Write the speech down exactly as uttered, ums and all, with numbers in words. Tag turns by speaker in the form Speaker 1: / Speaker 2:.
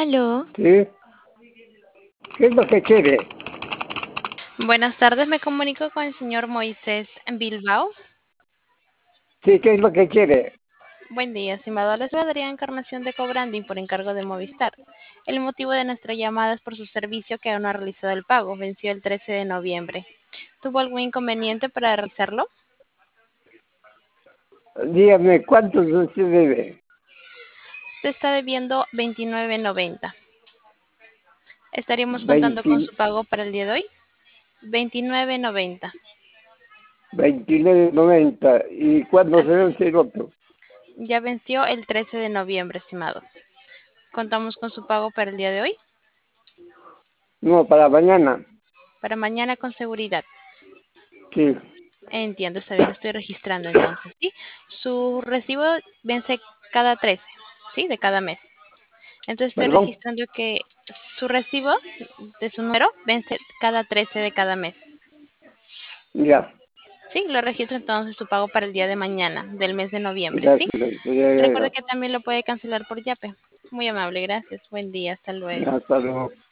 Speaker 1: Aló,
Speaker 2: ¿Sí? ¿Qué es lo que quiere?
Speaker 1: buenas tardes, me comunico con el señor Moisés Bilbao.
Speaker 2: Sí, ¿qué es lo que quiere?
Speaker 1: Buen día, estimado. Les voy Adrián Encarnación de Cobranding por encargo de Movistar. El motivo de nuestra llamada es por su servicio que aún no ha realizado el pago. Venció el trece de noviembre. ¿Tuvo algún inconveniente para realizarlo?
Speaker 2: Dígame, ¿cuántos usted debe?
Speaker 1: Usted está debiendo veintinueve noventa. ¿Estaríamos contando con
Speaker 2: veinte,
Speaker 1: su pago para el día de hoy? veintinueve noventa.
Speaker 2: veintinueve noventa. ¿Y cuándo se
Speaker 1: Así
Speaker 2: vence el
Speaker 1: es.
Speaker 2: otro?
Speaker 1: Ya venció el trece de noviembre, estimado. ¿Contamos con su pago para el día de hoy?
Speaker 2: No, para mañana.
Speaker 1: Para mañana con seguridad.
Speaker 2: Sí.
Speaker 1: Entiendo, está bien, estoy registrando entonces, ¿sí? Su recibo vence cada trece, ¿sí? De cada mes. Entonces estoy
Speaker 2: ¿Perdón?
Speaker 1: registrando que su recibo de su número vence cada trece de cada mes.
Speaker 2: Ya.
Speaker 1: Sí, lo registro entonces su pago para el día de mañana, del mes de noviembre,
Speaker 2: Ya,
Speaker 1: ¿sí?
Speaker 2: ya, ya,
Speaker 1: Recuerde
Speaker 2: ya.
Speaker 1: que también lo puede cancelar por Yape. Muy amable, gracias. Buen día, hasta luego.
Speaker 2: Ya, hasta luego.